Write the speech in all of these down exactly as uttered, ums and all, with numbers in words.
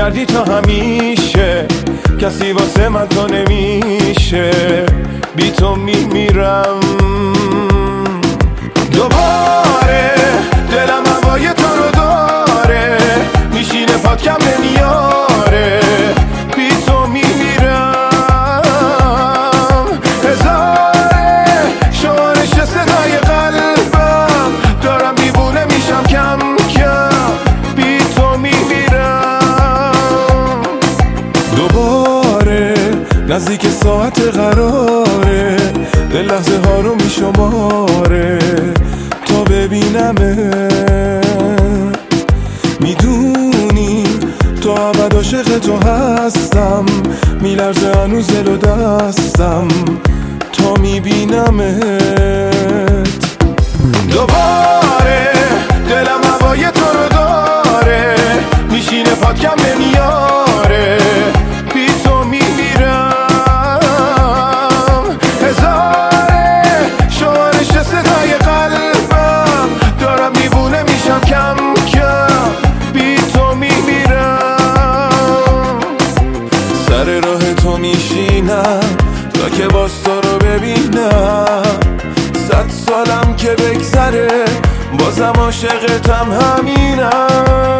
کردی تا همیشه، کسی واسه من تو نمیشه، بی تو میمیرم. دوباره دلم هوای تو رو داره، میشینه پات کم نمیاره، بی تو میمیرم. هزاره شمارش صدای قلبم، دارم دیوونه میشم کم کم، بی تو میمیرم. دوباره نزدیک ساعت قراره، دل لحظه ها رو میشماره تا ببینمت. میدونی تو ابد عاشق تو هستم، میلرزه هنوز دل و دستم تا میبینمت. دوباره دلم هوای تو رو داره، میشینه پات کم نمیاره، بی تو میمیرم. هزاره شمارش صدای قلبم، دارم دیوونه میشم کم کم، بی تو میمیرم. سر راه تو میشینم تا که باز تو رو ببینم، صد سالم که بگذره بازم عاشقتم همینم.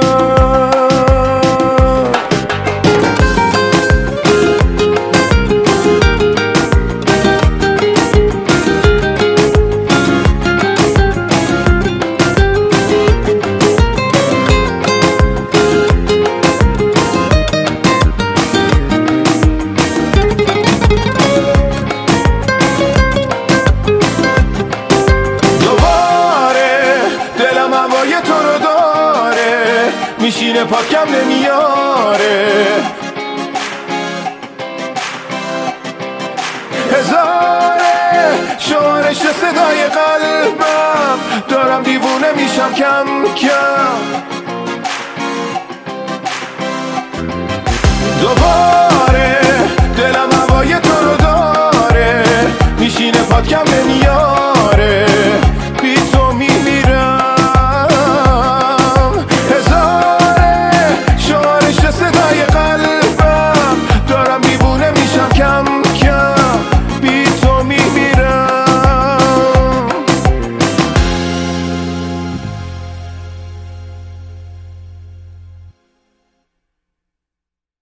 تو رو داره، میشینه پات کم نمیاره، هزاره شمارش صدای قلبم، دارم دیوونه میشم کم کم. دوباره دلم هوای تو رو داره، میشینه پات کم نمیاره.